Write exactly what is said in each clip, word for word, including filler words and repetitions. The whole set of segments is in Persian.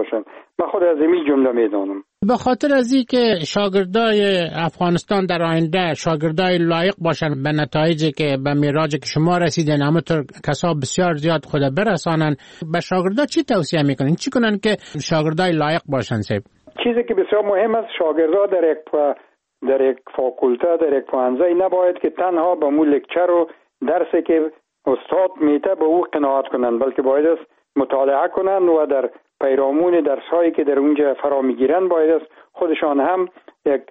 باشند. من خود از این جمله میدانم. به خاطر از این که شاگردای افغانستان در آینده شاگردای لایق باشن به نتایجی که به میراجی که شما رسیدین، همونطور کسا بسیار زیاد خود برسانن، به شاگردا چی توصیه میکنین؟ چی کنن که شاگردای لایق باشن؟ سیب چیزی که بسیار مهم است، شاگردا در یک در یک فاکولته، در یک پوهنځی نباید که تنها به مو لکچر و درسی که استاد میته به او قناعت کنند، بلکه باید است مطالعه کنند و در پیرامون درس‌هایی که در اونجا فرا میگیرند باید است خودشان هم یک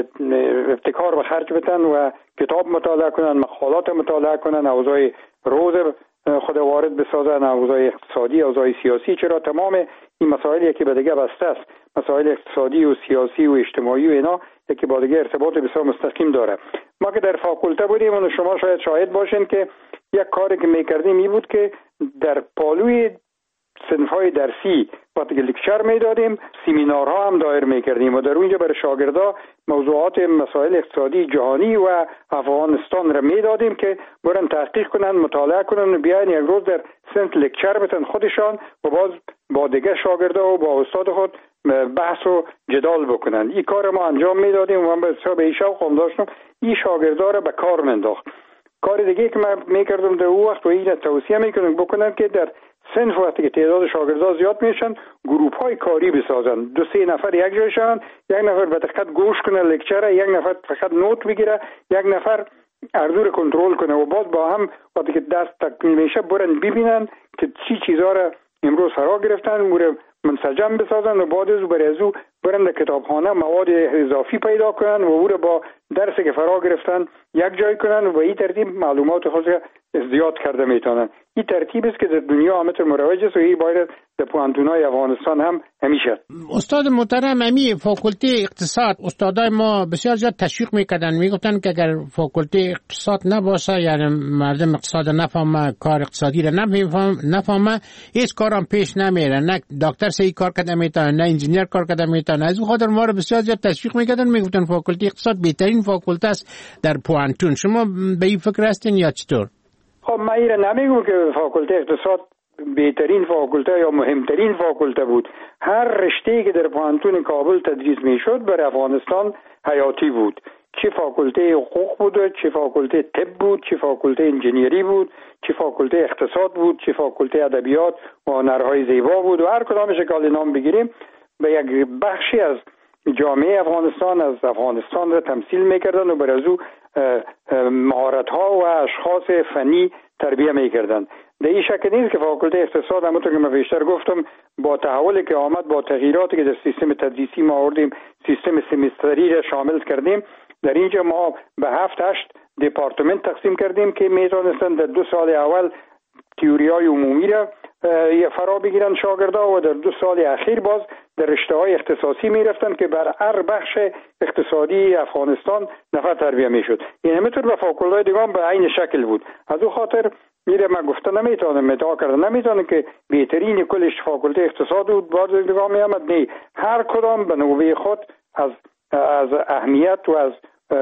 ابتکار به خرج بدن و کتاب مطالعه کنند، مقالات مطالعه کنند، اوضاع روز خود وارد بسازن، اوضاع اقتصادی، اوضاع سیاسی، چرا تمام این مسائلی که به دیگه بسته است، مسائل اقتصادی و سیاسی و اجتماعی و اینا که با دیگه ارتباط بسیار مستقیم داره. ما که در فاکولته بودیم و شما شاید شاهد باشین که یک کاری که میکردیم این بود که در پالوی صنف‌های درسی وقتی که لکچر میدادیم، سمینارها هم دایر میکردیم و در اونجا برای شاگردا موضوعات مسائل اقتصادی جهانی و افغانستان را میدادیم که برن تحقیق کنن، مطالعه کنن و بیاین یک روز در صنف لکچر بتن خودشان و باز با دیگه شاگردا و با استاد خود بحث و جدال بکنن. این کار ما انجام میدادیم و من بسیار به این شوق هم داشتم این شاگردا را به کار منداخت. کار دیگه که من میکردم در اون وقت و این توصیه میکنم بکنم که در صنف وقتی که تعداد شاگردا زیاد میشن گروپ های کاری بسازن، دو سه نفر یک جای شون، یک نفر به دقت گوش کنه لکچر، یک نفر فقط نوت بگیره، یک نفر ارزو کنترل کنه و باز با هم وقتی که درس تکمیل میشه برن ببینن که چی چیزا را امروز فرا گرفتن و منسجم بسازن و بعد از برای ازو برن در کتابخانه مواد اضافی پیدا کنن و او را با درسی که فرا گرفتن یک جای کنن و این ترتیب معلومات خود را زیاد کرده میتونن. این ترتیب است که در دنیا همه مروج است و این باید در پوهنتون‌های افغانستان هم همیشه. استاد محترم، امی فاکولته اقتصاد استادای ما بسیار زیاد تشویق میکردن، میگفتن که اگر فاکولته اقتصاد نباشه یعنی مردم اقتصاد نفهمه، کار اقتصادی را نفهمه، هیچ کارم پیش نمیره، نه دکتر سی کار کرده میتونه، نه انجینیر کار کرده میتونه. از خاطر ما رو بسیار زیاد تشویق میکردن، میگفتن فاکولته اقتصاد بهترین فاکولته است در پوهنتون. شما به این فکر هستین یا چطور؟ خب من ایره نمیگم که فاکولته اقتصاد بهترین فاکولته یا مهمترین فاکولته بود. هر رشته‌ای که در پوهنتون کابل تدریس میشد برای افغانستان حیاتی بود، چه فاکولته حقوق بود، چه فاکولته طب بود، چه فاکولته انجینیری بود، چه فاکولته اقتصاد بود، چه فاکولته ادبیات و هنرهای زیبا بود و هر کدامش که نام بگیریم به یک بخشی از جامعه افغانستان از افغانستان را تمثیل میکردن و بر از او مهارت‌ها و اشخاص فنی تربیه میکردن. در این شک نیست که فاکولته اقتصاد همونطور که من بیشتر گفتم با تحولی که آمد، با تغییراتی که در سیستم تدریسی ما آوردیم، سیستم سمستری را شامل کردیم، در اینجا ما به هفت هشت دپارتمنت تقسیم کردیم که میتونستن در دو سال اول تئوری‌های عمومی را فرا بگیرن شاگردا و در دو سال اخیر باز در رشته‌های اختصاصی میرفتن که بر هر بخش اقتصادی افغانستان نفر تربیه میشد. این همینطور به فاکولته‌های دیگه هم به عین شکل بود. از اون خاطر میره من گفتن نمیتونم مدعا کردن نمیتونم که بهترین کلش فاکولته اقتصاد بود، بعد دیگه میامد نه، هر کدام به نوبه خود از از اهمیت و از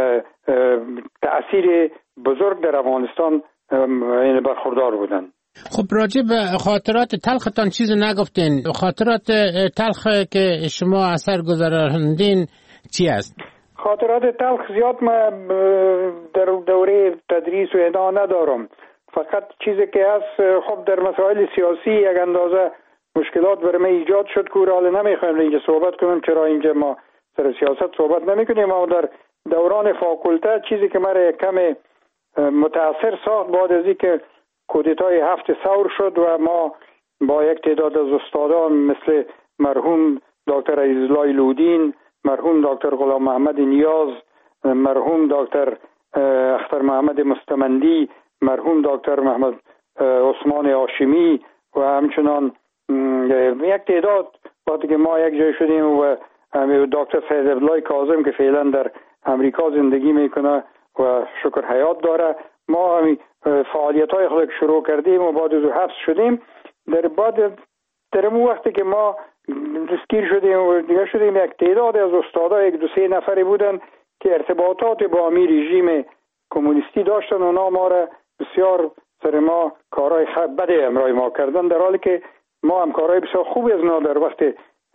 تأثیر بزرگ در افغانستان این برخوردار بودن. خب راجع به خاطرات تلختان چیزی نگفتین. خاطرات تلخ که شما اثر گذراندین چی است؟ خاطرات تلخ زیاد ما در دوره تدریس و اینا ندارم، فقط چیزی که هست خب در مسائل سیاسی یک اندازه مشکلات برای من ایجاد شد که حالا نمیخوایم اینجا صحبت کنم، چرا اینجا ما سر سیاست صحبت نمیکنیم. اما در دوران فاکولته چیزی که مرا کم متاثر ساخت بعد از اینکه کودتای هفت ثور شد و ما با یک تعداد از استادان مثل مرحوم دکتر عزیزالله لودین، مرحوم دکتر غلام محمد نیاز، مرحوم دکتر اختر محمد مستمندی، مرحوم دکتر محمد عثمان هاشمی و همچنان یک تعداد وقتی که ما یک جای شدیم و دکتر فیض عبدالله کاظم که فعلا در امریکا زندگی میکنه و شکر حیات داره، ما فعالیت های خود شروع کردیم و بعد از حبس شدیم. در بعد در اون وقتی که ما دستگیر شدیم و دیگه شدیم یک تعداد از استادا یک دو سه نفری بودن که ارتباطات با امی رژیم کمونیستی داشتن و اونا ما را بسیار سر ما کارهای بده امرای ما کردن، در حالی که ما هم کارهای بسیار خوبی از اونا در وقت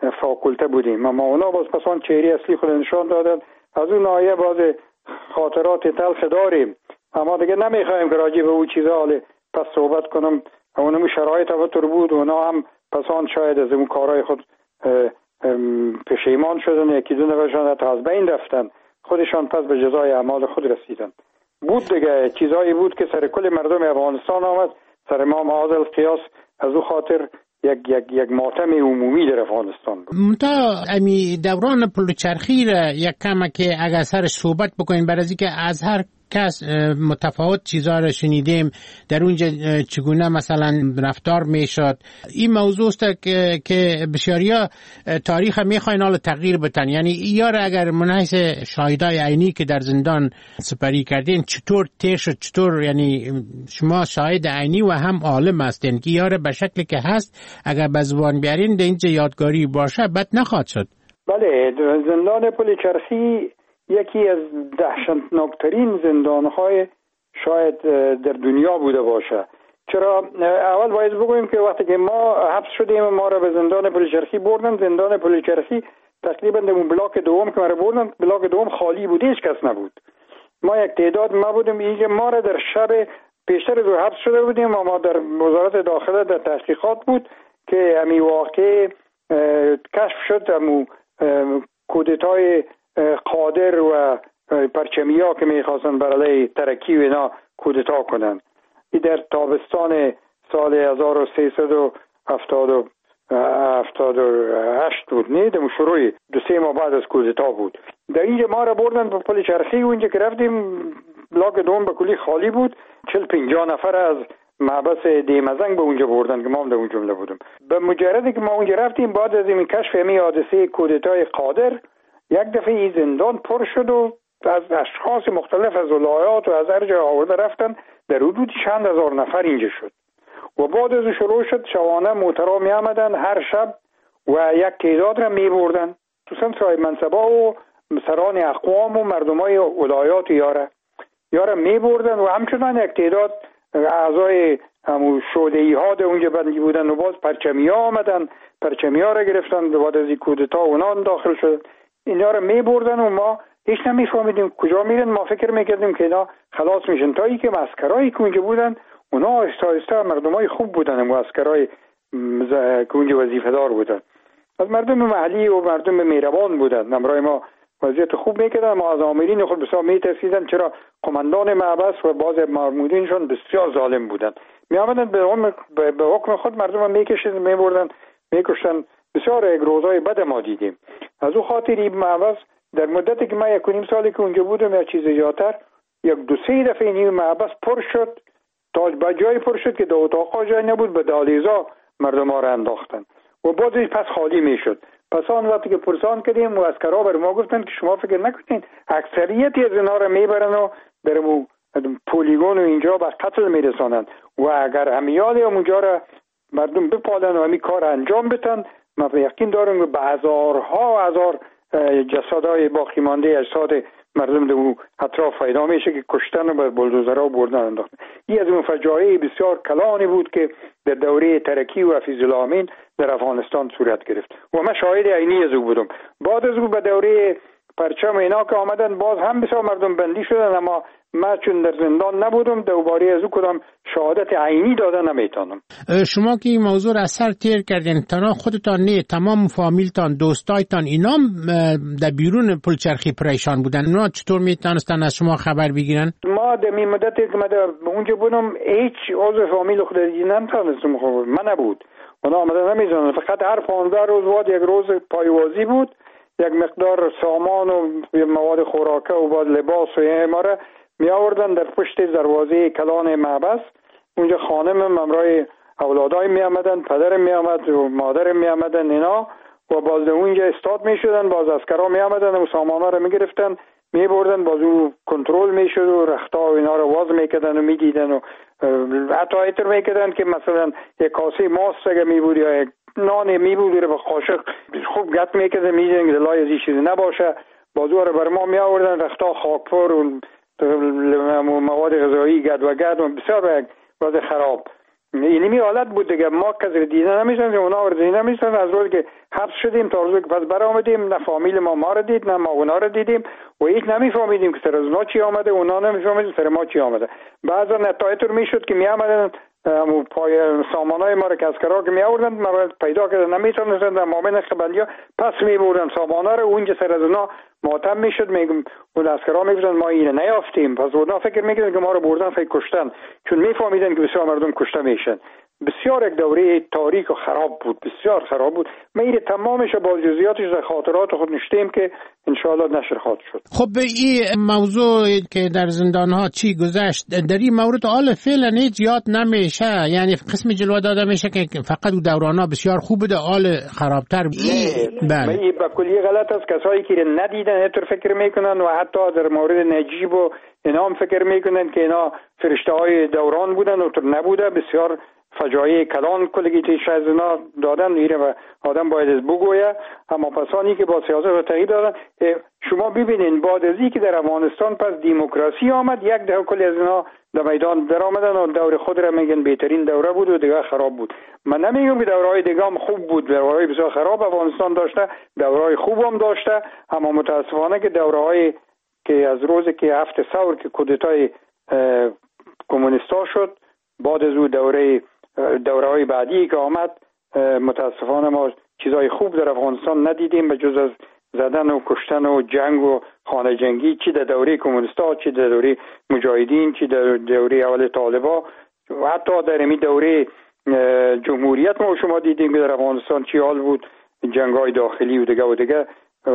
فاکولته بودیم. اما اونا باز پسان چهره اصلی خود نشان دادن. از اون ناحیه باز خاطرات تلخ داریم، اما دیگه نمیخوایم که راجع به او چیزا حالا پس صحبت کنم. اونم شرایط اوتر بود، اونا هم پسان شاید از اون کارهای خود پشیمان شدن، یکی دو نفرشان حتی از بین رفتن، خودشان پس به جزای اعمال خود رسیدن. بود دیگه چیزایی بود که سر کل مردم افغانستان آمد، سر ما معاذ قیاس. از او خاطر یک یک یک ماتم عمومی در افغانستان بود. متا امی دوران پلوچرخی را یک کم که اگر سر صحبت بکنین، برای اینکه از هر کس متفاوت چیزا را شنیدیم در اونجا چگونه مثلا رفتار میشد. این موضوع است که که بسیاریا تاریخ میخواین حالا تغییر بدن، یعنی یا اگر منحیث شاهدای عینی که در زندان سپری کردین چطور تیر شد، چطور یعنی شما شاهد عینی و هم عالم هستین که یاره به شکلی که هست اگر به زبان بیارین در اینجا یادگاری باشه بد نخواهد شد. بله، زندان پلوچرخی یکی از دهشتناکترین زندانهای شاید در دنیا بوده باشه. چرا؟ اول باید بگویم که وقتی که ما حبس شدیم ما را به زندان پلوچرخی بردن. زندان پلوچرخی تقریبا در بلاک دوم که ما را بردن، بلاک دوم خالی بود، هیچ کس نبود. ما یک تعداد ما بودیم. اینکه ما را در شب پیشتر دو حبس شده بودیم و ما در وزارت داخله در تحقیقات بود که امی واقع کشف شد، امو کودتای قادر و پرچمیا که میخواستن برای ترکی و اینا کودتا کنن. این در تابستان سال هزار و سیصد و هفتاد و هشت بود، نه در شروع دو سه ماه بعد از کودتا بود. در اینجا ما را بردن به پلوچرخی و اینجا که رفتیم بلاک دوم به کلی خالی بود. چل پنجاه نفر از محبس دیمزنگ به اونجا بردن که ما هم در اون جمله بودم. به مجردی که ما اونجا رفتیم بعد از این کشف همین حادثه کودتای قادر، یک دفعه این زندان پر شد و از اشخاص مختلف از ولایات و از هر جای آورده رفتن. در حدود چند هزار نفر اینجا شد و بعد از شروع شد شبانه موترها می آمدن هر شب و یک تعداد را می بردن، خصوصا صاحب منصبا و سران اقوام و مردمای ولایات یاره یاره می بردن و همچنان یک تعداد اعضای همون شوده‌ای ها در اونجا بندی بودن و باز پرچمی ها آمدن، پرچمی ها را گرفتن. بعد از این کودتا اونا داخل شدن، اینا رو می بردن و ما هیچ نمی فهمیدیم کجا میرن. ما فکر میکردیم که اینا خلاص میشن، تا ای که عسکرایی که اونجا بودن اونا آهسته آهسته مردمای خوب بودن و عسکرای که اونجا وظیفه دار بودن، از مردم محلی و مردم مهربان بودن، همراه ما وضعیت خوب میکردن. ما از آمرین خود بسیار میترسیدن، چرا قماندان محبس و بعض مامورینشون بسیار ظالم بودن. می آمدن به به حکم خود مردم میکشیدن، میبردن، میکشتن. بسیار یک روزای بد ما دیدیم. از او خاطر این محبس در مدتی که ما یک و نیم سالی که اونجا بودم یا چیز زیادتر، یک دو سه دفعه این محبس پر شد، تا به جای پر شد که در اتاقا جای نبود، به دالیزا مردم ها را انداختن و بعدش پس خالی میشد. پس آن وقتی که پرسان کردیم و عسکرها بر ما گفتن که شما فکر نکنین اکثریتی از اینا را میبرن و در پولیگون و اینجا به قتل میرسانند و اگر همیال اونجا را مردم بپالن و همی کار انجام بدن، ما یقین دارم که به هزارها هزار جسدهای باقی مانده اجساد مردم در اطراف پیدا میشه که کشتن و به بلدوزرها بردن انداختن. این از اون فجایع بسیار کلانی بود که در دوره ترکی و حفیظ الله امین در افغانستان صورت گرفت و من شاهد عینی از او بودم. بعد از او به دوره پرچم اینا که آمدن باز هم بسیار مردم بندی شدن، اما من چون در زندان نبودم دوباره از او کدام شهادت عینی داده نمیتونم. شما که این موضوع را سر تیر کردین، تنها خودتان نه تمام فامیلتان، دوستایتان اینا در بیرون پلچرخی پریشان بودن، اونا چطور میتونستن از شما خبر بگیرن؟ ما در می مدتی که من اونجا بودم هیچ عضو فامیل خود نمیتونستم، من نبود، اونا آمدن نمیزنن. فقط هر پانزده روز بعد یک روز پایوازی بود، یک مقدار سامان و مواد خوراکه و بعد لباس و اماره می آوردن در پشت دروازه کلان محبس. اونجا خانمم همراه اولادای می آمدن، پدرم می آمد و مادرم می آمدن اینا و باز اونجا استاد می شدن، باز عسکرها می آمدن و سامانا رو می گرفتن می بردن، باز او کنترل می شد و رختا و اینا رو واز می کردن و می دیدن و حتی ایتر می کردن که مثلا یک کاسه ماست اگه می بود یا یک نان می بود رو به قاشق خوب گت می کردن، می دیدن که دلای از این چیزی نباشه، باز او رو بر ما می آوردن، رختا خاکپور و مواد غذایی گد و گد و بسیار وضع خراب. اینمی حالت بود دیگه. ما کسی دیده نمیشن، اونا رو دیده نمیشن. از روزی که حبس شدیم تا روزی که پس برآمدیم، نه فامیل ما ما رو دید نه ما اونا رو دیدیم و هیچ نمیفهمیدیم که سر از اونا چی آمده، اونا نمیفهمیدیم سر ما چی آمده. بعضا نتایج رو میشد که می آمدن امو پای سامانای ما رو که اسکرها که می آوردن ما پیدا کردن نمیتونستن در مامن خبندیا پس می بردن سامانا رو. اونجا سر از اونا ماتم میشد، میگم اون اسکرها میگفتن ما اینو نیافتیم. پس اونا فکر میکردن که ما رو بردن فکر کشتن، چون میفهمیدن که بسیار مردم کشته میشن. بسیار یک دوره تاریک و خراب بود، بسیار خراب بود. ما این تمامش با جزئیاتش در خاطرات خود نشتیم که انشاءالله نشر خواهد شد. خب این موضوع که در زندان ها چی گذشت در این مورد حال فعلا هیچ یاد نمیشه، یعنی قسم جلوه داده میشه که فقط دوران ها بسیار خوب بوده، حال خرابتر بود. بله این به کلی غلط است. کسایی که ندیدن اینطور فکر میکنن و حتی در مورد نجیب و اینا هم فکر میکنن که اینا فرشته های دوران بودن و تو نبوده. بسیار فجایع کلان کلیگیتش از اینا دادن، ایره و آدم باید از بگویه. اما پسانی که با سیاست و تغییر دادن، شما ببینین بعد از اینکه در افغانستان پس دموکراسی آمد، یک ده کلی از اینا در میدان در آمدن و دور خود را میگن بهترین دوره بود و دیگه خراب بود. من نمیگم که دورهای دیگه هم خوب بود، دورهای بسیار خراب افغانستان داشته، دورهای خوب هم داشته، اما متاسفانه که دورهای که از روزی که هفت ثور که کودتای کمونیستا شد، بعد از اون دوره دوره‌های بعدی که آمد، متاسفانه ما چیزای خوب در افغانستان ندیدیم به جز از زدن و کشتن و جنگ و خانه جنگی، چی در دوره کمونیستا، چی در دوره مجاهدین، چی در دوره اول طالبا و حتی در این دوره جمهوریت ما شما دیدیم که در افغانستان چی حال بود، جنگ‌های داخلی و دیگه و دیگه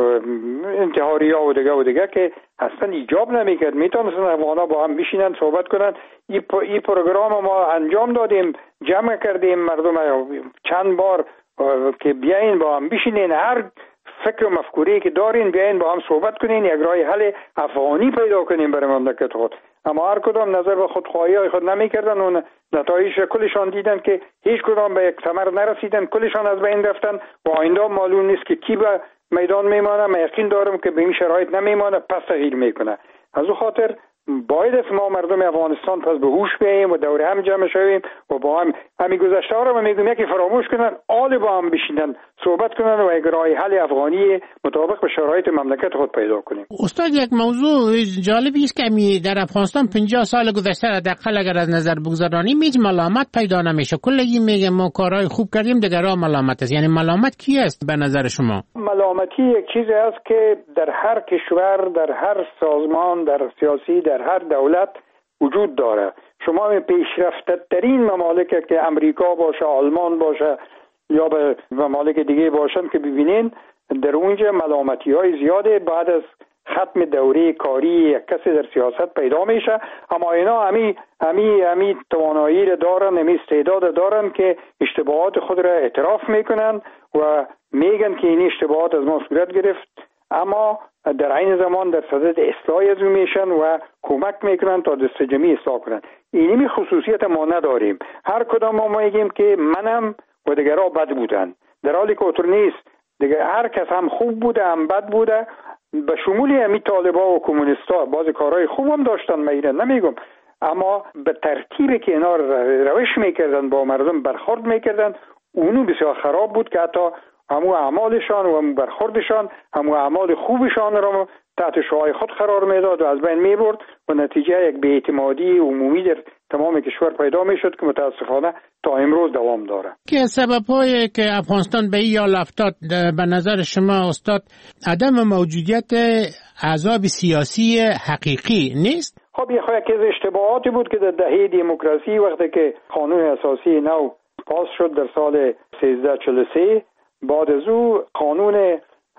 انتحاری ها و دیگه و دیگه که اصلا ایجاب نمیکرد. میتونستن افغانا با هم بشینن صحبت کنن. این ای پروگرام ما انجام دادیم، جمع کردیم مردم چند بار که بیاین با هم بشینین، هر فکر و مفکوری که دارین بیاین با هم صحبت کنین، یک راه حل افغانی پیدا کنیم برای مملکت خود. اما هر کدام نظر به خودخواهی های خود نمیکردن و نتایج کلشان دیدن که هیچ کدام به یک ثمر نرسیدن، کلشان از بین رفتن و آینده معلوم نیست که کی به میدان میمانه. من یقین دارم که به این شرایط نمیمانه، پس تغییر میکنه. از اون خاطر باید از ما مردم افغانستان پس به هوش بیاییم و دوره هم جمع شویم و با هم همین گذشته ها رو میگم یکی فراموش کنن، آل با هم بشینن صحبت کنن و یک راه حل افغانی مطابق به شرایط مملکت خود پیدا کنیم. استاد یک موضوع جالبی است که می در افغانستان پنجاه سال گذشته حداقل اگر از نظر بگذاریم هیچ ملامت پیدا نمیشه. کلی میگه ما کارهای خوب کردیم، دیگرها ملامت است. یعنی ملامت کی است به نظر شما؟ ملامتی یک چیزی است که در هر کشور، در هر سازمان، در سیاسی، در هر دولت وجود داره. شما پیشرفته ترین ممالک که امریکا باشه، آلمان باشه یا به ممالک دیگه باشن که ببینین در اونجا ملامتی های زیاده بعد از ختم دوره کاری یک کسی در سیاست پیدا میشه. اما اینا همی همی همی توانایی را دارن، همی استعداد دارن که اشتباهات خود را اعتراف میکنن و میگن که این اشتباهات از ما صورت گرفت، اما در عین زمان در صدد اصلاح از اون میشن و کمک میکنن تا دست جمعی اصلاح کنن. اینی خصوصیت ما نداریم. هر کدام ما میگیم که منم و دیگرها بد بودن، در حالی که اونطور نیست. دیگه هر کس هم خوب بوده هم بد بوده، به شمولی همی طالبا و کمونیستا بعض کارهای خوب هم داشتن، میرن نمیگم، اما به ترتیبی که اینا روش میکردن با مردم برخورد میکردن اونو بسیار خراب بود که حتی همو اعمالشان و همو برخوردشان، همو اعمال خوبشان را تحت شعاع خود قرار میداد و از بین میبرد و نتیجه یک بی‌اعتمادی عمومی در تمام کشور پیدا میشد که متاسفانه تا امروز دوام داره. که سبب‌هایی که افغانستان به این حال افتاد به نظر شما استاد عدم موجودیت احزاب سیاسی حقیقی نیست؟ خب یه خواهی که اشتباهاتی بود که در دهه دموکراسی وقتی که قانون اساسی نو پاس شد در سال سیزده چهل و سه، بعد از او قانون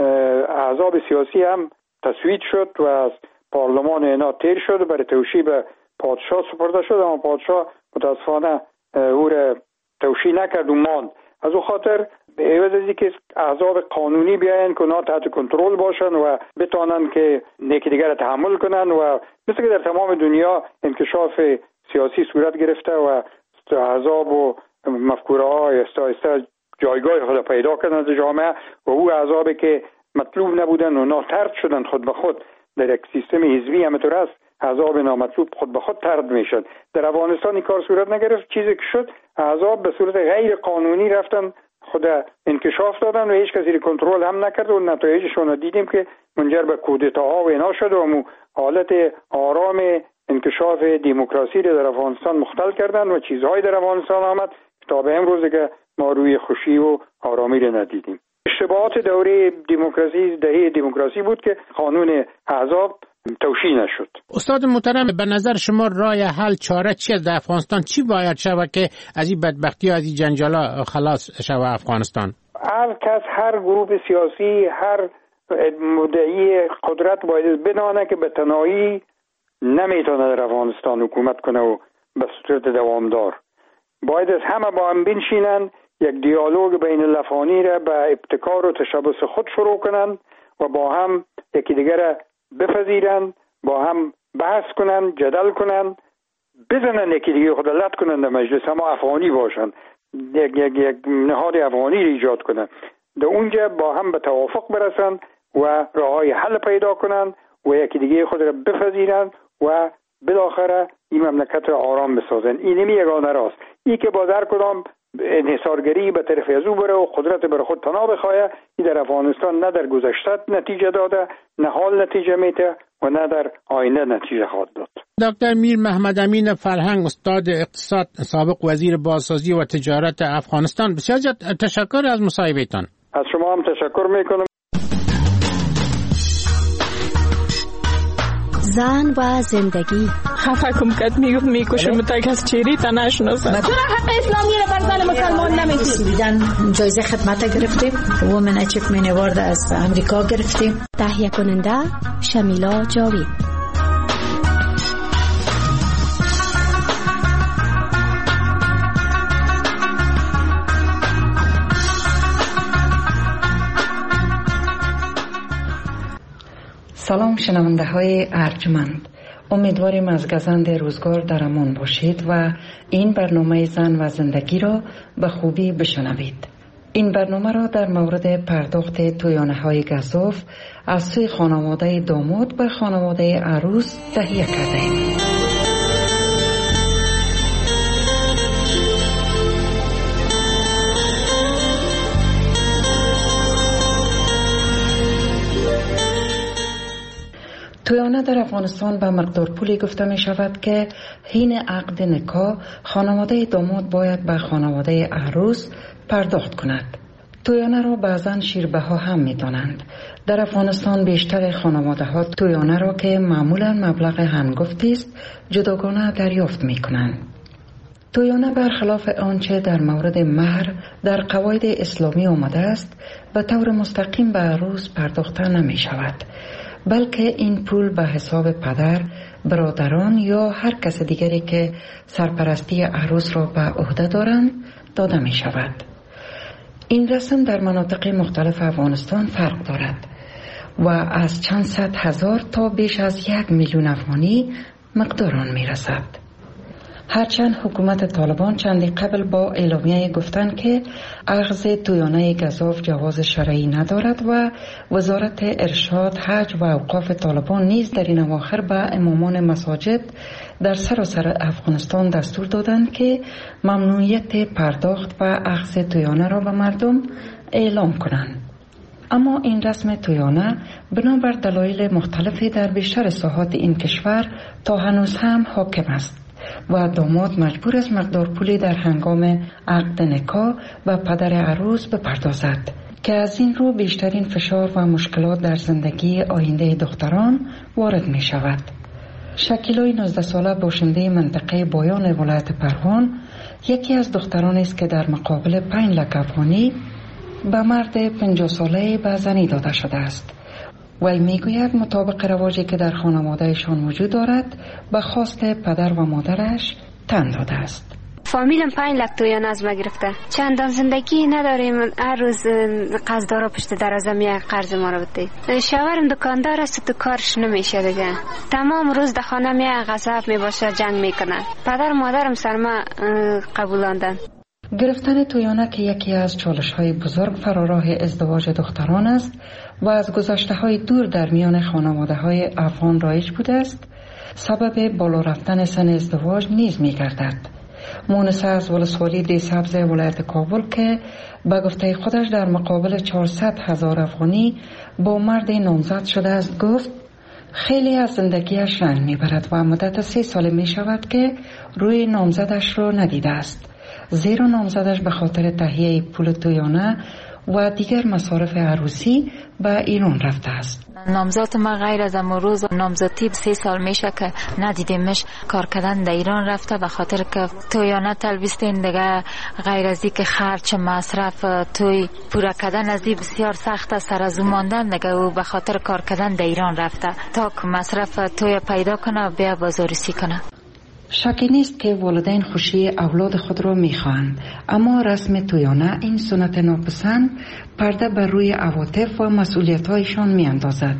احزاب سیاسی هم تصویب شد و از پارلمان اینا تیر شد و برای توشیح به پادشاه سپرده شد، اما پادشاه متاسفانه او را توشیح نکرد و ماند. از او خاطر به عوض از اینکه احزاب قانونی بیاین که اونا تحت کنترل باشن و بتونن که یکی دیگر تحمل کنن و مثل که در تمام دنیا انکشاف سیاسی صورت گرفته و احزاب و مفکوره های آهسته آهسته جایگاه خود پیدا کردن در جامعه و او احزابی که مطلوب نبودن اونا طرد شدن خود به خود در یک سیستم حزبی همینطور است احزاب نامطلوب خود به خود طرد میشد. در افغانستان این کار صورت نگرفت. چیزی که شد احزاب به صورت غیر قانونی رفتن خود انکشاف دادن و هیچ کسی کنترل هم نکرد و نتایجشون رو دیدیم که منجر به کودتاها و اینا شد و مو حالت آرام انکشاف دموکراسی رو در افغانستان مختل کردن و چیزهای در افغانستان آمد تا به امروز که ما روی خوشی و آرامی رو ندیدیم. اشتباهات دوره دموکراسی دهه دموکراسی بود که قانون احزاب توشیح نشد. استاد محترم، به نظر شما راه حل چاره چی است در افغانستان؟ چی باید شود که از این بدبختی از این جنجالا خلاص شود افغانستان؟ هر کس، هر گروه سیاسی، هر مدعی قدرت باید بدانه که به تنهایی نمیتونه در افغانستان حکومت کنه و به صورت دوامدار. باید از همه با هم بنشینن، یک دیالوگ بین الافغانی را به ابتکار و تشبث خود شروع کنن و با هم یکی دیگر بپذیرن، با هم بحث کنن، جدل کنن، بزنن یکی دیگه خود لط کنن در مجلس، اما افغانی باشن، یک, یک, یک نهاد افغانی را ایجاد کنن، در اونجا با هم به توافق برسن و راههای حل پیدا کنن و یکی دیگه خود را بپذیرن و بالاخره این مملکت را آرام بسازن. اینمی یگانه راست. این که باز هر کدام انحصارگری به طرف از او بره و قدرت بر خود پناه بخواه، این در افغانستان نه در گذشته نتیجه داده، نه حال نتیجه میده و نه در آینده نتیجه خواهد داد. دکتر میر محمد امین فرهنگ، استاد اقتصاد، سابق وزیر بازسازی و تجارت افغانستان، بسیار تشکر از مصاحبهتان. از شما هم تشکر میکنم. زن و زندگی. خفه کم کد میگفت میکشم تک از چیری تا نشناسم. چرا حق اسلامی رو بر زن مسلمان نمیدید؟ دیدن جایزه خدمت گرفتیم، وومن اچیومنت اوارد از امریکا گرفتیم. تهیه کننده شمیلا جاوید. سلام شنونده های ارجمند، امیدواریم از گزند روزگار در امان باشید و این برنامه زن و زندگی را به خوبی بشنوید. این برنامه را در مورد پرداخت تویانه های گزاف از سوی خانواده داماد به خانواده عروس تهیه کرده ایم. تویانه در افغانستان به مقدار پولی گفته می شود که حین عقد نکاح خانواده داماد باید به خانواده عروس پرداخت کند. تویانه را بعضا شیربها هم می دانند. در افغانستان بیشتر خانواده ها تویانه را که معمولا مبلغ هنگفتی است جداگانه دریافت می کنند. تویانه برخلاف آنچه در مورد مهر در قواعد اسلامی آمده است به طور مستقیم به عروس پرداخته نمی شود، بلکه این پول به حساب پدر، برادران یا هر کس دیگری که سرپرستی عروس را به عهده دارند داده می شود. این رسم در مناطق مختلف افغانستان فرق دارد و از چند صد هزار تا بیش از یک میلیون افغانی مقدار آن می رسد. هرچند حکومت طالبان چندی قبل با اعلامیه گفتند که اخذ تویانه گزاف جواز شرعی ندارد و وزارت ارشاد، حج و اوقاف طالبان نیز در این اواخر به امامان مساجد در سراسر افغانستان دستور دادند که ممنوعیت پرداخت و اخذ تویانه را به مردم اعلام کنند. اما این رسم تویانه بنابر دلایل مختلفی در بیشتر ساحات این کشور تا هنوز هم حاکم است و داماد مجبور است مقدار پولی در هنگام عقد نکاح و پدر عروس بپردازد که از این رو بیشترین فشار و مشکلات در زندگی آینده دختران وارد می شود. شکیلای نوزده ساله باشنده منطقه بایان ولایت پروان یکی از دختران است که در مقابل پنج لک افغانی به مرد پنجاه ساله به زنی داده شده است. وی میگوید مطابق رواجی که در خانوادهشان وجود دارد به خواست پدر و مادرش تن داده است. فامیلم پنج لک تویانه از ما گرفته. چندان زندگی نداریم، هر روز قرضدارا پشت درازم یک قرض ما رو بده. شوهرم دکاندار است، تو کارش نمیشه دیگه. تمام روز در خانه می غضب می باشه، جنگ میکنه. پدر مادرم سر ما قبولاندن. گرفتن تویانه که یکی از چالش های بزرگ فراراه ازدواج دختران است و از گذشته های دور در میان خانواده های افغان رایج بوده است، سبب بالا رفتن سن ازدواج نیز می گردد. مونس از ولسوالی دی سبز ولایت کابل که به گفته خودش در مقابل چهارصد هزار افغانی با مرد نامزد شده است گفت خیلی از زندگیش رنج میبرد و مدت سه سال می شود که روی نامزدش رو ندیده است، زیرا نامزدش به خاطر تهیه پول تویانه و دیگر مصارف عروسی به ایران رفته است. نامزد ما غیر از امروز نامزدی سه سال میشه که ندیدیمش، کار کردن در ایران رفته به خاطر که تویانه تلبیستین دیگه، غیر از این که خرچ مصرف توی پورا کردن از این بسیار سخت است، سر از اون ماندن دیگه و به خاطر کار کردن در ایران رفته تا که مصرف توی پیدا کنه بیا بازارسی کنه. شکی نیست که والدین خوشی اولاد خود را میخواهند، اما رسم تویانه این سنت ناپسند پرده بر روی عواطف و مسئولیت‌هایشان میاندازد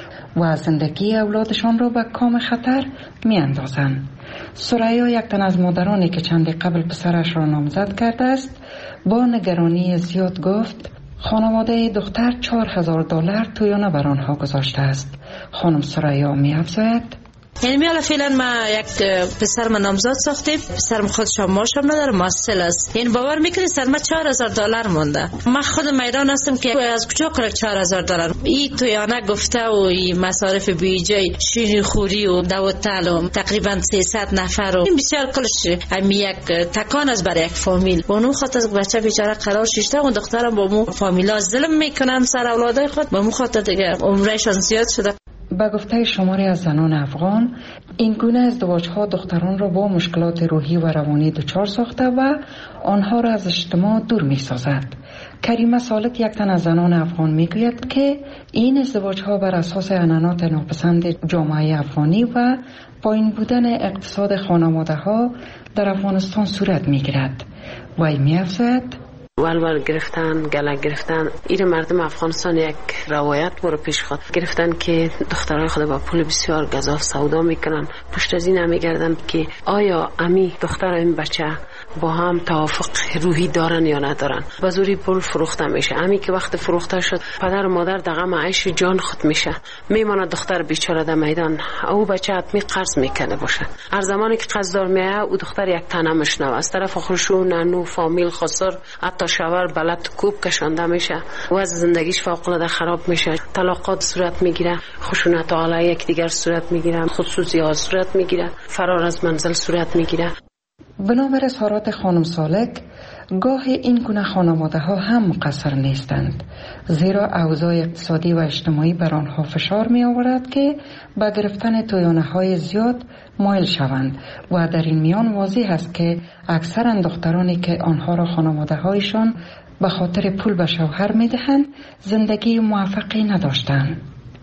و زندگی اولادشان را به کام خطر میاندازند. سریا یک تن از مادرانی که چندی قبل پسرش را نامزد کرده است با نگرانی زیاد گفت خانواده دختر چهار هزار دلار تویانه بر آنها گذاشته است. خانم سریا می‌افزاید یعنی میالا فعلا ما یک پسر من نامزد ساختیم، پسرم خودش هم ماش هم نداره، محصل است. یعنی باور میکنی سر ما چهار هزار دلار مونده. من خود میدان هستم که از کجا کنه چهار هزار دلار. این تویانه گفته و این مصارف بیجای شیرینی خوری و دوتل و تقریبا سیصد نفر و این بسیار کلش هم یک تکان است برای یک فامیل. و اون خاطر بچه بیچاره قرار شیشته و دخترم با مو فامیلا ظلم میکنن سر اولادای خود، با مو خاطر دیگه عمرشان زیاد شده. به گفته شماری از زنان افغان این گونه ازدواج‌ها دختران را با مشکلات روحی و روانی دچار ساخته و آنها را از اجتماع دور می‌سازد. کریمه سالک یک تن از زنان افغان میگوید که این ازدواج‌ها بر اساس عنعنات ناپسند جامعه افغانی و پایین بودن اقتصاد خانواده‌ها در افغانستان صورت می‌گیرد. وی می‌افزاید ولول گرفتن، گله گرفتن، این مردم افغانستان یک روایت برو پیش خود گرفتن که دخترای خود با پول بسیار گزاف سودا میکنن. پشت از این میگردن که آیا امی دختر و این بچه با هم توافق روحی دارن یا ندارن. با زوری پول فروخته میشه. امی که وقت فروخته شد پدر و مادر در غم عیش جان خود میشه، میمونه دختر بیچاره در میدان. او بچه حتمی قرض میکنه باشه. هر زمانی که قرضدار میایه او دختر یک تنه مشنو از طرف خوشو ننو فامیل خسر حتی شاور بلد کوب کشانده میشه و از زندگیش فوق العاده خراب میشه. طلاقات صورت میگیره، خشونت علیه یک دیگر صورت میگیره، خصوصی ها صورت میگیره، فرار از منزل صورت میگیره. بنابر اظهارات خانم سالک گاهی این گونه خانواده ها هم مقصر نیستند، زیرا اوضاع اقتصادی و اجتماعی بر آنها فشار می آورد که به گرفتن تویانه های زیاد مایل شوند و در این میان واضح است که اکثر دخترانی که آنها را خانواده هایشان به خاطر پول به شوهر می دهند زندگی موفقی نداشتند.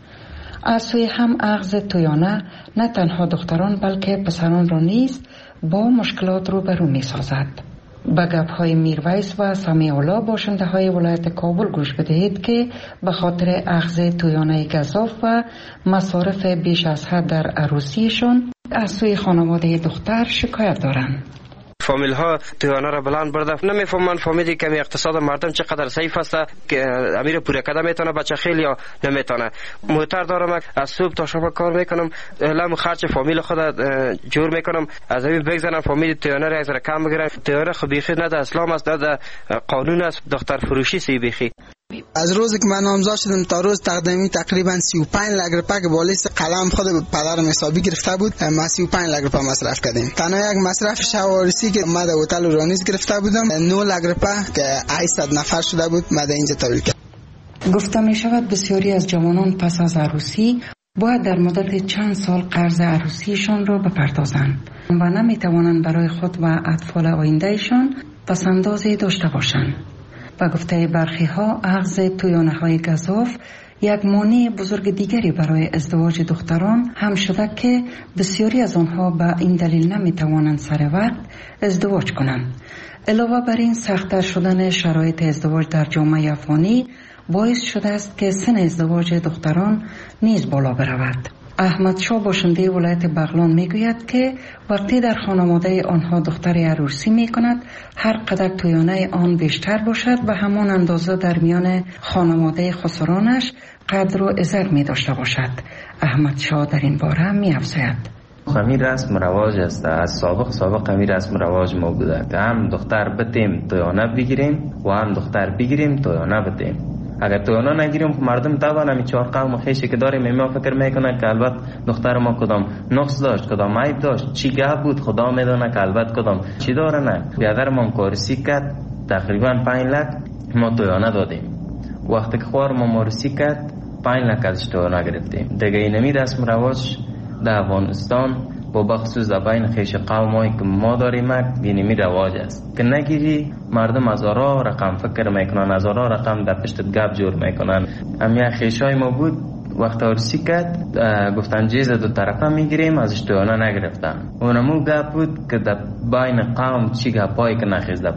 از سوی هم اخذ تویانه نه تنها دختران بلکه پسران را نیز با مشکلات روبرو می سازد. به گپ‌های میرویس و سمیع‌الله باشنده های ولایت کابل گوش بدهید که به خاطر اخذ تویانه گزاف و مصارف بیش از حد در عروسیشان از سوی خانواده دختر شکایت دارند. فامیل ها تویانه را بلند برده، نمیفهمن فامیلی که اقتصاد مردم چقدر ضعیف است که امیر پوره کده میتونه بچه خیلی ها نمیتونه. موتر دارم از صبح تا شب کار میکنم، لم خرج فامیل خود جور میکنم، از همین بگذارم فامیل تویانه را از را کم بگیرن. تویانه خو بیخی نه در اسلام است نه در قانون است، دختر فروشی سی بیخی. از روزی که من نامزد شدم تا روز تقدیمی تقریبا سی و پنج لک روپیه که بالیس قلم خود پدرم حسابی گرفته بود، ما سی و پنج لک روپیه مصرف کردیم. تنها یک مصرف شوارسی که ما در هتل رانیز گرفته بودم نه لک روپیه که هشتصد نفر شده بود ما در اینجا تحویل کردم. گفته می شود بسیاری از جوانان پس از عروسی باید در مدت چند سال قرض عروسیشان را بپردازند و نمی توانند برای خود و اطفال آیندهشان پسندازی داشته باشند. و گفته برخی ها اخذ تویانه های گزاف یک مانع بزرگ دیگری برای ازدواج دختران هم شده که بسیاری از آنها به این دلیل نمی توانند سر وقت ازدواج کنند. علاوه بر این سخت‌تر شدن شرایط ازدواج در جامعه افغانی باعث شده است که سن ازدواج دختران نیز بالا برود. احمد شاه باشنده ولایت بغلان میگوید که وقتی در خانواده آنها دختر عروسی می کند هر قدر تویانه آن بیشتر باشد و همان اندازه در میان خانواده خسرانش قدر و عزت می داشته باشد. احمد شاه در این باره می افزاید همین رسم رواج است، از سابق سابق همین رسم رواج ما بوده، هم دختر بتیم تویانه بگیریم و هم دختر بگیریم تویانه بتیم. اگر تویانه نگیریم مردم طبعا همین چهار قوم خیشی که داریم اینا فکر میکنن که البته دختر ما کدام نقص داشت، کدام عیب داشت، چی گپ بود خدا میدونه که البته کدام چی داره. نه بیادر ما کارسی کرد تقریبا پنج لک ما تویانه دادیم. وقتی که خوار ما مارسی کرد پنج لک ازش تویانه گرفتیم. دیگه اینمی رسم رواج در افغانستان با بخصوص در بین خیش قومایی که ما داریم اینمی رواج است که نگیری مردم هزارا رقم فکر میکنن، هزارا رقم در پشت گپ جور میکنن. همین خیشای ما بود وقت عرسی کرد گفتن جیز دو طرفه میگیریم، ازش تویانه نگرفتن. اونمو گپ بود که در بین قوم چی گپایی که نخیزده.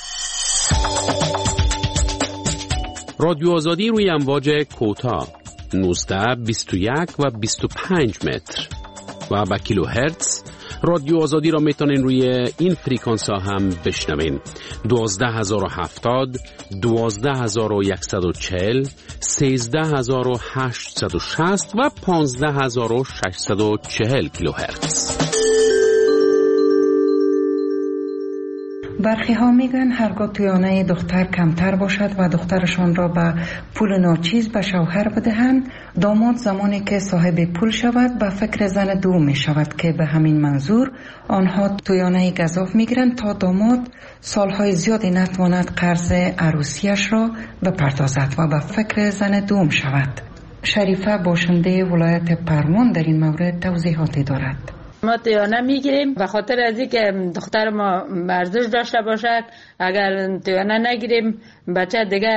رادیو آزادی روی امواج کوتاه نوزده، بیست و یک و بیست و پنج متر و با کیلو هرتز. رادیو آزادی را میتونین روی این فریکانس ها هم بشنوین: دوازده هزار و هفتاد، دوازده هزار و صد و چهل، سیزده هزار و هشتصد و شصت و پانزده هزار و ششصد و چهل کیلو هرتز. برخی ها میگن هرگاه تویانه دختر کمتر باشد و دخترشان را به پول ناچیز به شوهر بدهند، داماد زمانی که صاحب پول شود به فکر زن دوم می شود که به همین منظور آنها تویانه گزاف میگیرند تا داماد سالهای زیادی نتواند قرض عروسیش را بپردازد و به فکر زن دوم شود. شریفه باشنده ولایت پروان در این مورد توضیحاتی دارد. ما تویانه میگیریم به خاطر از اینکه دختر ما ارزش داشته باشد. اگر تویانه نگیریم بچه دیگه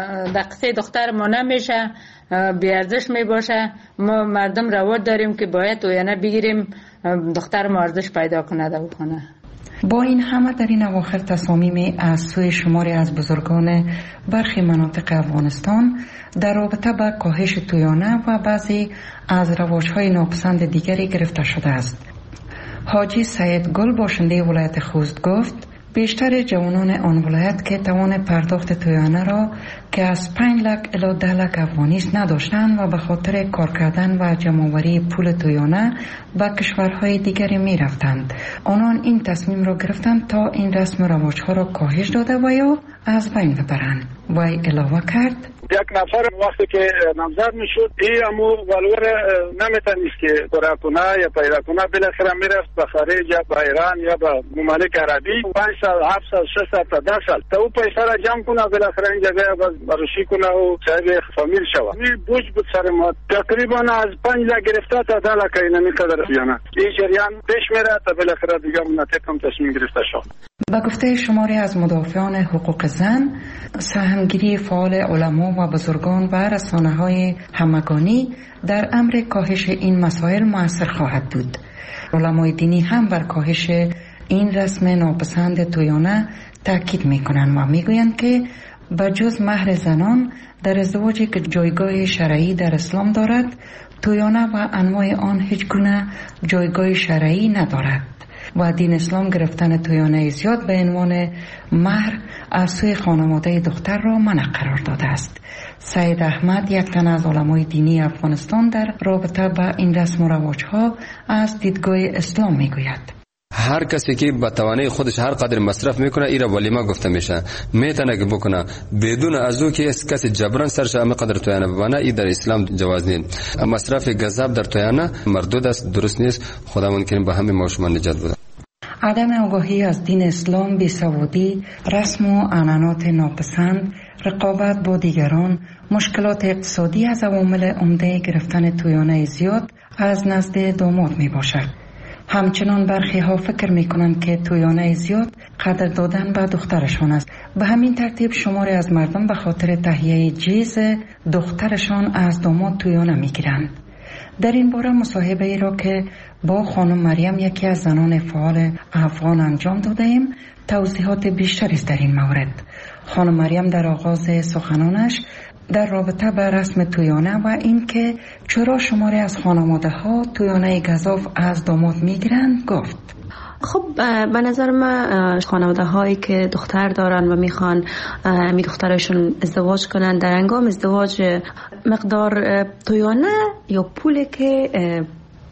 دقیقه دختر ما نمیشه، بی ارزش میباشه. ما مردم رواج داریم که باید تویانه بگیریم دختر ما ارزش پیدا کنه و بکنه. با این همه در این اواخر تصامیم از سوی شماری از بزرگان برخی مناطق افغانستان در رابطه با کاهش تویانه و بعضی از رواج‌های ناپسند دیگری گرفته شده است. حاجی سید گل باشنده ولایت خوست گفت بیشتر جوانان آن ولایت که توان پرداخت تویانه را که از پنج لک الی ده لک افغانی نداشتند و به خاطر کار کردن و جمع‌آوری پول تویانه به کشورهای دیگری می رفتند. آنان این تصمیم را گرفتند تا این رسم و رواج‌ها را کاهش داده و یا از بین ببرند. وی علاوه کرد یک نفر وقتی که نامزد میشد این امو ولور نمیتونست که کار کنه یا پیدا کنه، بالاخره میرفت به خارج یا به ایران یا به ممالک عربی پنج سال هفت سال شش سال تا ده سال تا او پیسه را جمع کنه، بالاخره این جگه بروشی کنه و صاحب فامیل شود. این بوج بود سر ما، تقریبا از پنج لک گرفته تا ده لک اینمی قدر بیانه این جریان پیش میره تا بالاخره دیگه مناطق هم تصمیم گرفته شد. با گفته شماری از مدافعان حقوق زن، سهمگیری فعال علما و بزرگان و رسانه‌های همگانی در امر کاهش این مسائل مؤثر خواهد بود. علمای دینی هم بر کاهش این رسم ناپسند تویانه تاکید می‌کنند و می‌گویند که بجز مهر زنان در ازدواجی که جایگاه شرعی در اسلام دارد، تویانه و انواع آن هیچ گونه جایگاه شرعی ندارد و دین اسلام گرفتن تویانه زیاد به عنوان مهر از سوی خانواده دختر را منع قرار داده است. سید احمد یک تن از علمای دینی افغانستان در رابطه با این رسم و رواج‌ها از دیدگاه اسلام میگوید هر کسی که با توانای خودش هر قدر مصرف میکنه ایرا ولیمه گفته میشه، میتونه که بکنه بدون از او که کسی جبران سرش همه قدر تویانه ببانه. این در اسلام جواز نیست. مصرف گزاف در تویانه مردود است، درست نیست. خداوند کریم با همه ما شما نجات بده. عدم آگاهی از دین اسلام، بیسوادی، رسم و عنعنات ناپسند، رقابت با دیگران، مشکلات اقتصادی از عوامل عمده گرفتن تویانه زیاد از نزد داماد می باشد. همچنان برخی ها فکر می کنند که تویانه زیاد قدر دادن به دخترشان است. به همین ترتیب شماری از مردم به خاطر تهیه جیز دخترشان از داماد تویانه می گیرند. در این باره مصاحبه ای را که با خانم مریم یکی از زنان فعال افغان انجام داده ایم توضیحات بیشتری است در این مورد. خانم مریم در آغاز سخنانش در رابطه با رسم تویانه و این که چرا شماری از خانواده ها تویانه گزاف از داماد میگیرند گفت خب به نظر من خانواده هایی که دختر دارن و میخوان می دخترشون ازدواج کنن، در انگام ازدواج مقدار تویانه یا پولی که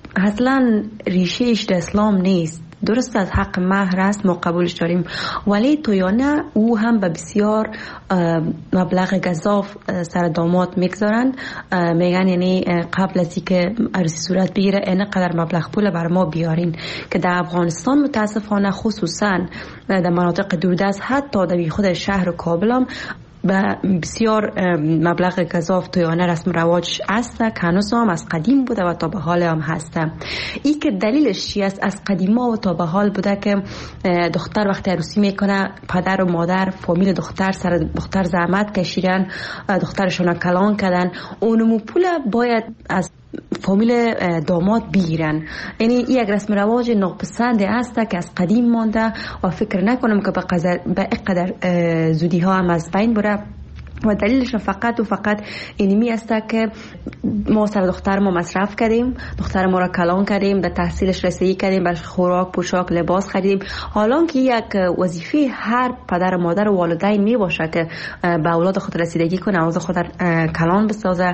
اصلا ریشهش در اسلام نیست. درست از حق مهر است، ما قبولش داریم، ولی تویانه او هم به بسیار مبلغ گزاف سر داماد میگذارند. میگن یعنی قبل از اینکه عروسی صورت بگیره اینقدر مبلغ پول بر ما بیارین، که در افغانستان متاسفانه خصوصا در مناطق دوردست حتی در خود شهر کابل هم بسیار مبلغ گزاف تویانه رسم رواج است که هنوز هم از قدیم بوده و تا به حال هم هست. این که دلیلش چی است؟ از قدیما و تا به حال بوده که دختر وقتی عروسی میکنه پدر و مادر فامیل دختر سر دختر زحمت کشیدن، دخترشون کلان کردن، اونمو پول باید از فامیل داماد بگیرن. یعنی این یک رسم رواج ناپسند است که از قدیم مانده و فکر نکنم که به اینقدر زودی ها هم از بین بره. و دلیلش فقط و فقط اینمی است که ما سر دختر ما مصرف کردیم، دختر ما را کلان کردیم، در تحصیلش رسیدگی کردیم، برش خوراک، پوشاک، لباس خریدیم. حالا که یک وظیفه هر پدر و مادر و والدین می باشه که به اولاد خود رسیدگی کنه، اولاد خود کلان بسازه،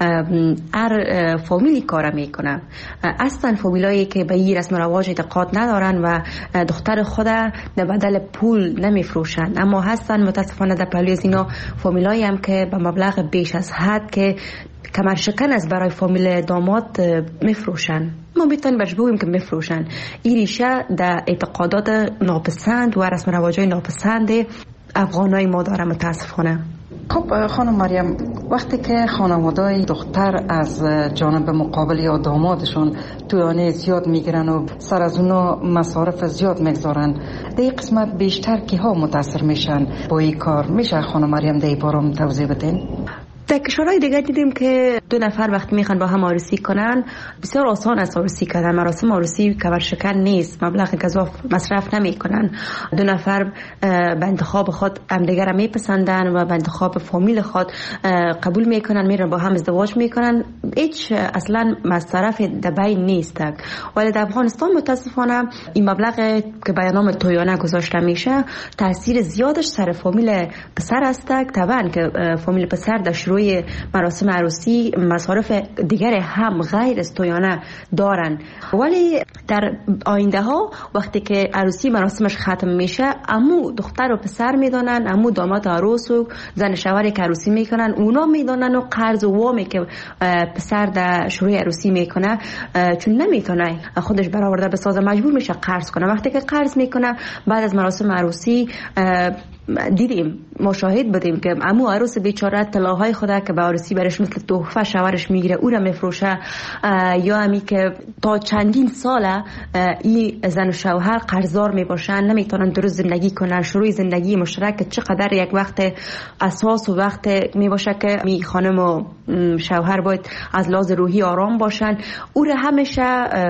هر فامیلی کار میکنه. اصلا فامیلایی که به این رسم رواج اعتقاد ندارن و دختر خود در بدل پول نمیفروشن، اما هستن متاسفانه در پهلوی از اینا فامیلایی هم که به مبلغ بیش از حد که کمر شکن از برای فامیل داماد میفروشن. ما میتونیم برش بگوییم که میفروشن. این ریشه در اعتقادات ناپسند و رسم رواجای ناپسند افغانای ما داره متاسفانه. خب خانم مریم، وقتی که خانواده‌ی دختر از جانب مقابل یا دامادشون تویانه زیاد میگیرن و سر از اونا مصارف زیاد میگذارن، در این قسمت بیشتر کی ها متاثر میشن با این کار؟ میشه خانم مریم در این باره توضیح بدین؟ در کشورهای دیگه دیدیم که دو نفر وقتی میخوان با هم عروسی کنن بسیار آسان است عروسی کردن. مراسم عروسی کمر شکن نیست، مبلغ گزاف مصرف نمیکنن. دو نفر به انتخاب خود همدیگر را میپسندن و به انتخاب فامیل خود قبول میکنن، میرن با هم ازدواج میکنن. هیچ اصلا مصرف در بین نیست. ولی در افغانستان متاسفانه این مبلغ که به نام تویانه گذاشته میشه تاثیر زیادش سر فامیل پسر است. طبعا که فامیل پسر در شروع مراسم عروسی مصارف دیگر هم غیر از تویانه دارن، ولی در آینده ها وقتی که عروسی مراسمش ختم میشه امو دختر و پسر میدانن، امو داماد عروس و زن شوهری که عروسی میکنن اونا میدانن، و قرض و وامی که پسر در شروع عروسی میکنه چون نمیتونه خودش برآورده بسازه مجبور میشه قرض کنه. وقتی که قرض میکنه بعد از مراسم عروسی دیدیم مشاهد بودیم که عمو عروس بیچاره طلاهای خدا که به عروسی برش مثل تحفه شوهرش میگیره او را میفروشه، یا همی که تا چندین ساله این زن و شوهر قرضدار میباشن، نمیتونن درست زندگی کنن. شروع زندگی مشترک چقدر یک وقت اساس و وقت میباشه که می خانم و شوهر باید از لحاظ روحی آرام باشن. او را همیشه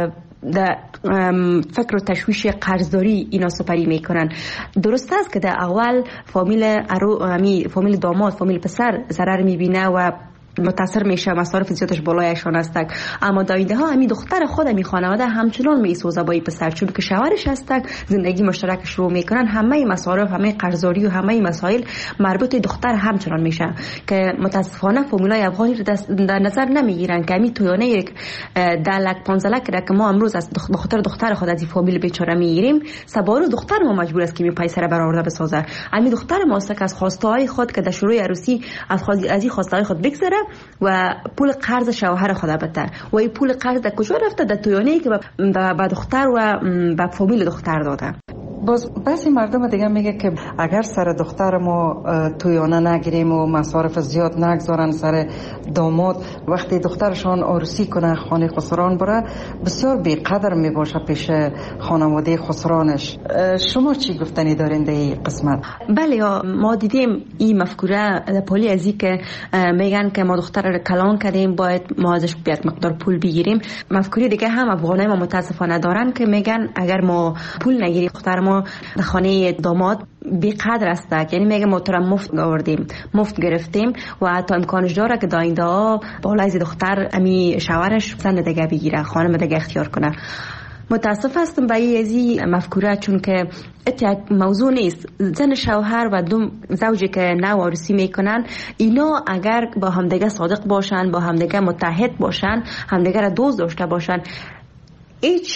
در فکر و تشویش قرضداری اینا سپری میکنن. درست است که در اول فامیل ارو امی فامیل داماد فامیل پسر ضرر میبینه و متاثر میشه، مصارف زیادش بالایشان است، اما در اینده ها همی دختر خود می خانواده همچنان میسوزه با این پسر، چون که شوهرش است زندگی مشترک شروع میکنن. همه مصارف، همه قرضداری و همه مسائل مربوط دختر همچنان میشه که متاسفانه فامیلای افغانی در نظر نمیگیرن که همی تویانه یک ده لک پانزده لک که ما امروز از دختر دختر خود از این فامیل بیچاره میگیریم، سبارو دختر ما مجبور است که می پیسر برآورده بسازه. همی دختر ما است که از خواسته های خود که در شروع عروسی از از این خواسته های خود بگذره و پول قرض شوهر خود بده، و این پول قرض در کجا رفته؟ در تویانه‌ای که به دختر و به فامیل دختر داده. باز بعضی مردم دیگه میگه که اگر سر دختر ما تویانه نگیریم و مصارف زیاد نگذارن سر داماد، وقتی دخترشان عروسی کنه خانه خسران بره بسیار بیقدر میباشه پیش خانواده خسرانش. شما چی گفتنی دارین در این قسمت؟ بله، ما دیدیم این مفکوره پولی ازی که میگن که ما دختر رو کلان کردیم باید ما ازش یک مقدار پول بگیریم. مفکوره دیگه هم افغانای ما متاسفانه دارن که میگن اگر ما پول نگیریم دختر ما در خانه داماد بیقدر است، یعنی میگه ما تو را مفت آوردیم، مفت گرفتیم و حتی امکانش داره که داینده ها بالای از دختر امی شوهرش زن دیگه بگیره، خانم دیگه اختیار کنه. متاسف هستم به این مفکوره، چون که یک موضوع نیست. زن شوهر و دو زوجی که نو عروسی میکنن اینا اگر با همدیگه صادق باشن، با همدیگه متحد باشن، همدیگه را دوست داشته باشن، هیچ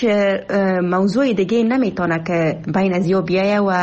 موضوع دیگه نمیتونه که بین از یا بیایه و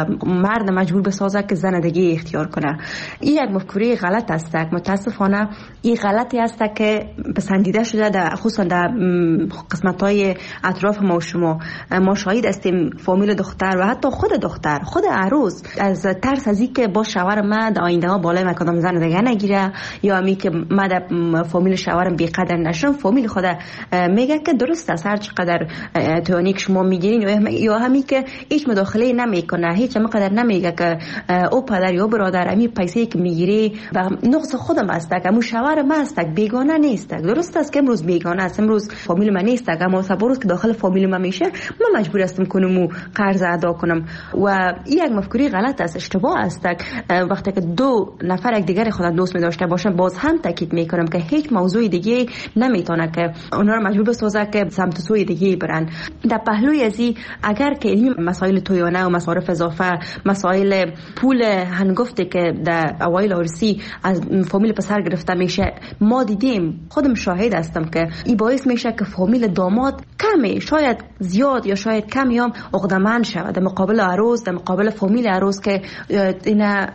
مرد مجبور بسازه که زن دیگه اختیار کنه. این یک مفکوره غلط است. متاسفانه این غلطی است که پسندیده شده در خصوصا در قسمت‌های اطراف ما و شما. ما شاهد هستیم فامیل دختر و حتی خود دختر، خود عروس، از ترس از اینکه با شوهر من در آینده ها بالای من کدام زن دیگه نگیره یا می که من در فامیل شوهرم بی قدر نشم، فامیل خود میگه که درست است هر چقدر توانی که شما میگیرین یا همی که هیچ مداخله نمیکنه، هیچ مقدر نمیگه که او پدر یا برادر امی پیسه که میگیری و نقص خودم است که مو شوهر من است، بیگانه نیست. درست است که امروز بیگانه است، امروز فامیل من نیست، اما صبروز که داخل فامیل من میشه من مجبور هستم کنم و قرض ادا کنم. و این یک مفکوره غلط است، اشتباه است. وقتی که دو نفر یک دیگر خود دوست می داشته باشن باز هم تاکید میکنم که هیچ موضوع دیگه نمیتونه که اونا رو مجبور بسازه که سمت سوی دیگه برن. در پهلوی ازی اگر که این مسائل تویانه و مصارف اضافه، مسائل پول هنگفته که در اوایل عروسی از فامیل پسر گرفته میشه، ما دیدیم، خودم شاهد هستم که این باعث میشه که فامیل داماد کمی، شاید زیاد یا شاید کمی هم عقده‌مند شود در مقابل عروس، در مقابل فامیل عروس که اینا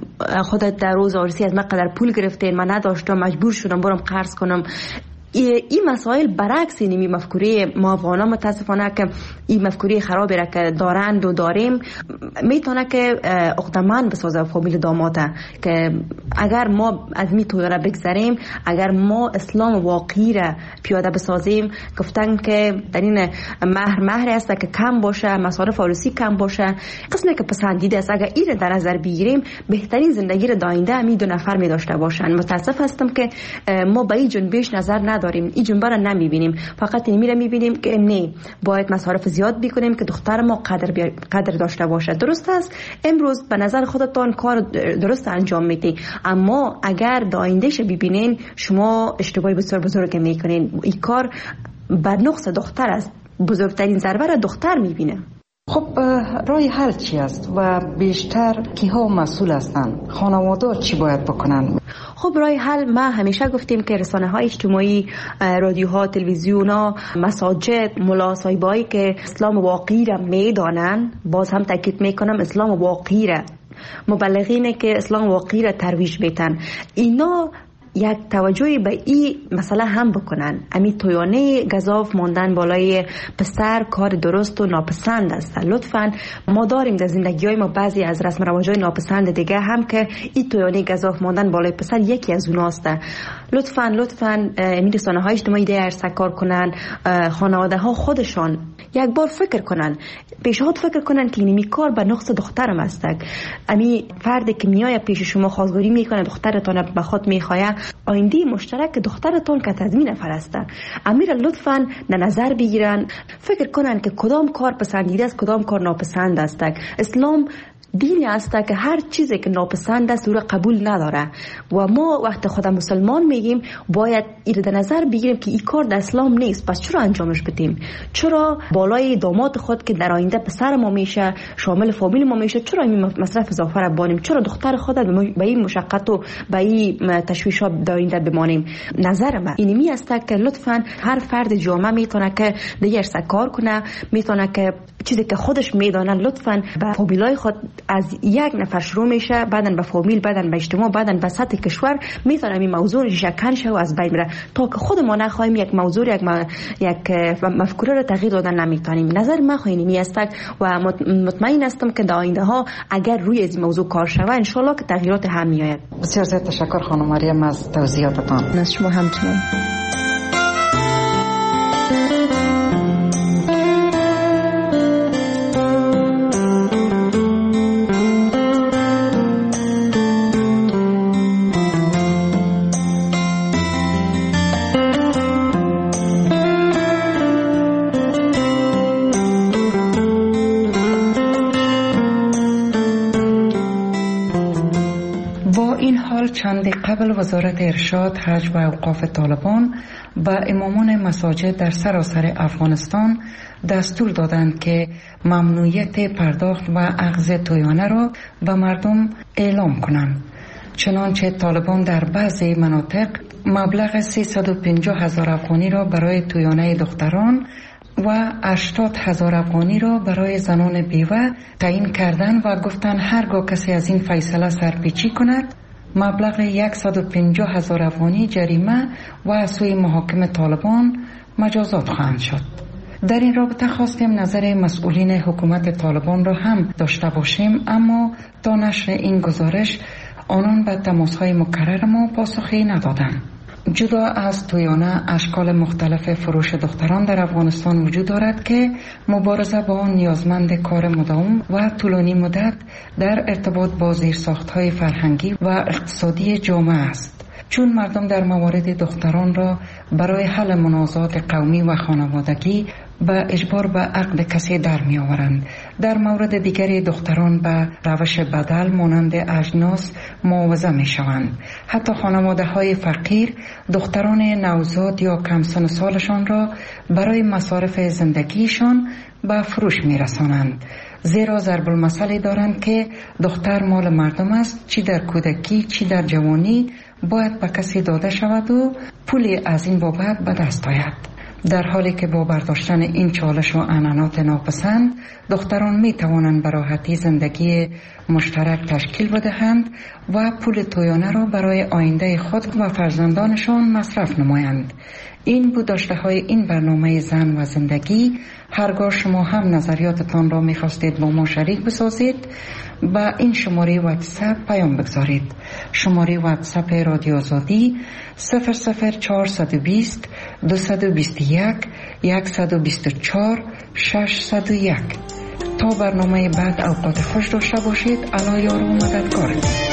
خودت در روز عروسی از من قدر پول گرفتین، من نداشتم، مجبور شدم برم قرض کنم. این مسائل برعکس این مفکوره ما افغانا متاسفانه که این مفکوره خرابی را که دارند و داریم میتونه که عقده‌مند بسازه فامیل داماده که اگر ما از می توی را بگذاریم، اگر ما اسلام واقعی را پیاده بسازیم، گفتن که در این مهر مهر است که کم باشه، مصارف عروسی کم باشه، قسمی که پسندیده است، اگر این در نظر بگیریم بهترین زندگی را داینده امی دو نفر می داشته باشن. متاسف هستم که ما به این جنبش نظر نداریم، این جنبه را نمیبینیم، فقط این میره میبینیم که نه باید مصارف زیاد بکنیم که دختر ما قدر بی... قدر داشته باشه. درست است امروز به نظر خودتان کار درست انجام میدی، اما اگر دایندهش ببینین شما اشتباهی بسیار بزرگ میکنین. این کار بر نقص دختر است، بزرگترین ضربه را دختر میبینه. خب راه حل چی است و بیشتر کیها مسئول هستند؟ خانواده چی باید بکنن؟ خب راه حل ما همیشه گفتیم که رسانه های اجتماعی، رادیوها، تلویزیونها، مساجد، ملا صاحبایی که اسلام واقعی را میدانن، باز هم تاکید میکنم اسلام واقعی را، مبلغینه که اسلام واقعی را ترویج میتن، اینا یک توجهی به این مسئله هم بکنن. امی تویانه گزاف ماندن بالای پسر کار درست و ناپسند است. لطفاً ما داریم در زندگی های ما بعضی از رسم رواج‌های ناپسند دیگه هم که این تویانه گزاف ماندن بالای پسر یکی از اوناست. لطفاً لطفاً امی رسانه های اجتماعی دیگه ارسه کار کنن، خانواده ها خودشان یک بار فکر کنن، پیشنهاد فکر کنن که اینمی کار به نقص دخترم است. امی فردی که میای پیش شما خواستگاری میکنه، دخترتون به خود میخواه، آینده مشترک دخترتون که تضمین فرسته، امیر لطفاً در نظر بگیرن، فکر کنن که کدام کار پسندیده است، کدام کار ناپسند است. اسلام دینی است که هر چیزی که ناپسند است او را قبول نداره و ما وقت خود مسلمان میگیم باید این در نظر بگیریم که این کار در اسلام نیست، پس چرا انجامش بدیم؟ چرا بالای داماد خود که در آینده پسر ما میشه، شامل فامیل ما میشه، چرا این مصرف اضافه را بانیم؟ چرا دختر خود به این مشقت و به این تشویشات در آینده بمانیم؟ نظر من اینمی است که لطفاً هر فرد جامعه میتونه که دیگر سکار کنه، میتونه که چیزی که خودش میدانه لطفاً به فامیلای خود از یک نفر شروع میشه، بعدن به فامیل، بعدن به اجتماع، بعدن به سطح کشور میتونه این موضوع شکن شه و از بین بره تا که خود ما نخواهیم یک موضوع یک م... یک مفکوره رو تغییر دادن نمیتونیم. نظر من خواهی است و مطمئن هستم که در آینده ها اگر روی این موضوع کار شود ان شاء الله که تغییرات هم میآید. بسیار زیاد تشکر خانم مریم از توضیحاتتان. از شما همچنین. چند قبل وزارت ارشاد، حج و اوقاف طالبان به امامان مساجد در سراسر افغانستان دستور دادند که ممنوعیت پرداخت و اخذ تویانه را به مردم اعلام کنند. چنانچه طالبان در بعضی مناطق مبلغ سیصد و پنجاه هزار افغانی را برای تویانه دختران و هشتاد هزار افغانی را برای زنان بیوه تعیین کردن و گفتن هرگاه کسی از این فیصله سرپیچی کند مبلغ صد و پنجاه هزار افغانی جریمه و از سوی محاکم طالبان مجازات خواهند شد. در این رابطه خواستیم نظر مسئولین حکومت طالبان را هم داشته باشیم، اما تا نشر این گزارش آنان به تماس‌های مکرر ما پاسخی ندادند. جدا از تویانه اشکال مختلف فروش دختران در افغانستان وجود دارد که مبارزه با آن نیازمند کار مداوم و طولانی مدت در ارتباط با زیرساخت‌های فرهنگی و اقتصادی جامعه است، چون مردم در موارد دختران را برای حل منازعات قومی و خانوادگی به اجبار به عقد کسی در می آورند. در مورد دیگری دختران به روش بدل مانند اجناس معاوضه می شوند. حتی خانواده های فقیر دختران نوزاد یا کم سن سالشان را برای مصارف زندگیشان به فروش می رسانند، زیرا ضرب المثلی دارند که دختر مال مردم است، چی در کودکی چی در جوانی باید به کسی داده شود و پولی از این بابت به دست آید. در حالی که با برداشتن این چالش و عنعنات ناپسند دختران می توانند به راحتی زندگی مشترک تشکیل بدهند و پول تویانه را برای آینده خود و فرزندانشان مصرف نمایند. این بود داشته های این برنامه زن و زندگی. هرگاه شما هم نظریاتتان را می خواستید با ما شریک بسازید با این شماره واتساپ پیام بگذارید. شماره واتساپ رادیو آزادی صفر صفر چهارصد و بیست دویست و بیست و یک صد و بیست و چهار ششصد و یک. تا برنامه بعد اوقات خوش داشته باشید. الله یار و مددگارتان.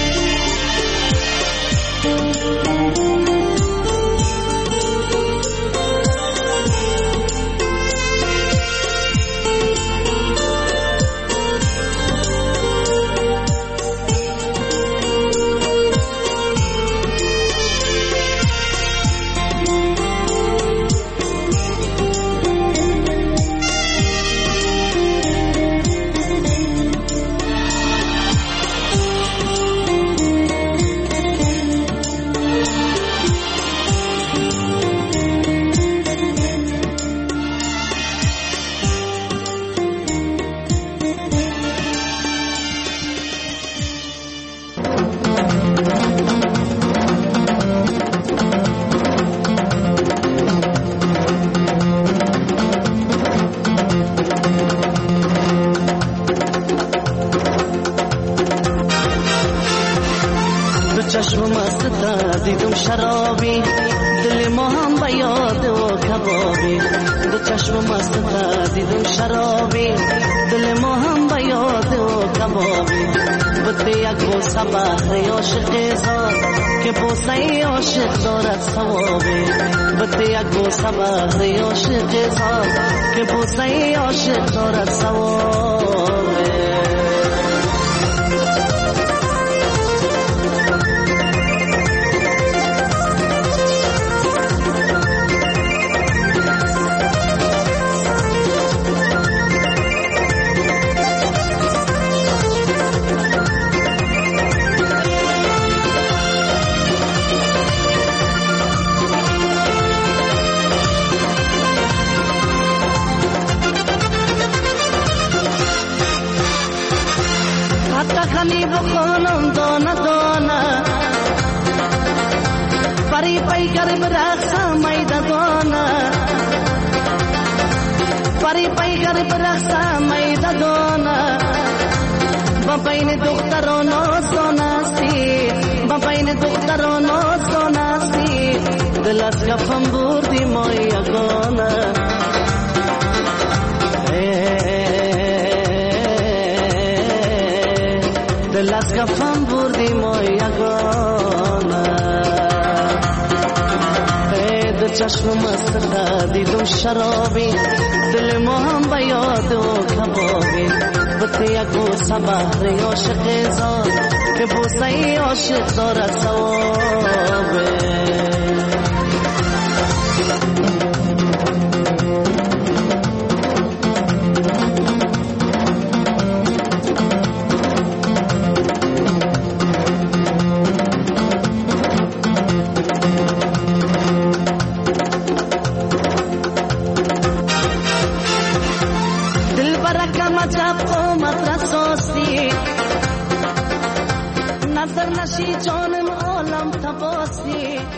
چشم مست دیدم شرابی دل ما هم به یاد و کبابی بطه یک بوسه بحر عاشق زاد که بوسه عاشق دارد ثوابه